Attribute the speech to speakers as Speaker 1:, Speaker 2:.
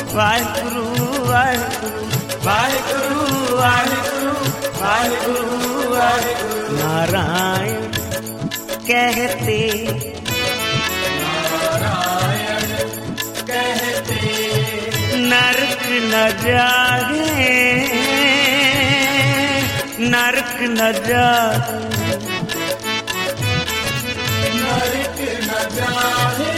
Speaker 1: वाहिगुरु वाहिगुरु वाहिगुरु वाहिगुरु वाहिगुरु वाहिगुरु। नारायण कहते नरक न जागे, नरक न जागे,
Speaker 2: नरक न जागे,